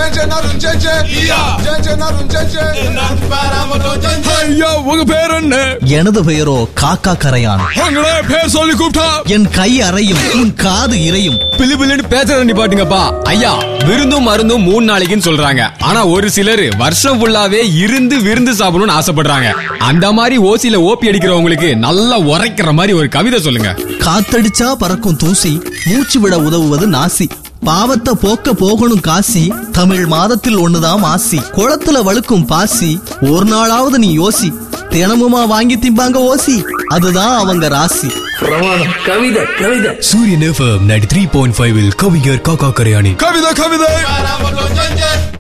உங்க பேர் என்ன? எனது பெயரோ காக்கா கரையான். பேர் சொல்லி கூப்பிட்டா என் கை அறையும் உன் காது இறையும். பிலிபிலின்னு பேசுற நிப்பாட்டுங்கப்பா. ஐயா, விருந்தும் மருந்தும் 3 நாளைக்குன்னு சொல்றாங்க. ஆனா ஒரு சிலர் வருஷம் ஃபுல்லாவே இருந்து விருந்து சாப்பிடணும்னு ஆசைப்படுறாங்க. அந்த மாதிரி ஓசில ஓபி அடிக்கிறவங்களுக்கு நல்லா உரைக்கிற மாதிரி ஒரு கவிதை சொல்லுங்க. காத்தடிச்சா பறக்கும் தூசி, மூச்சு விட உதவுவது நாசி. பாவத்தை போக்க போகணும் காசி, தமிழ் மாதத்தில் ஒண்ணுதான் மாசி. குளத்துல வழுக்கும் பாசி, ஒரு நாளாவது நீ யோசி. தினமுமா வாங்கி திம்பாங்க ஓசி, அதுதான் அவங்க ராசி. கவிதை கவிதை. சூரியன் FM 93.5 கவிஞர் காக்கா கரையாணி. கவிதை கவிதை.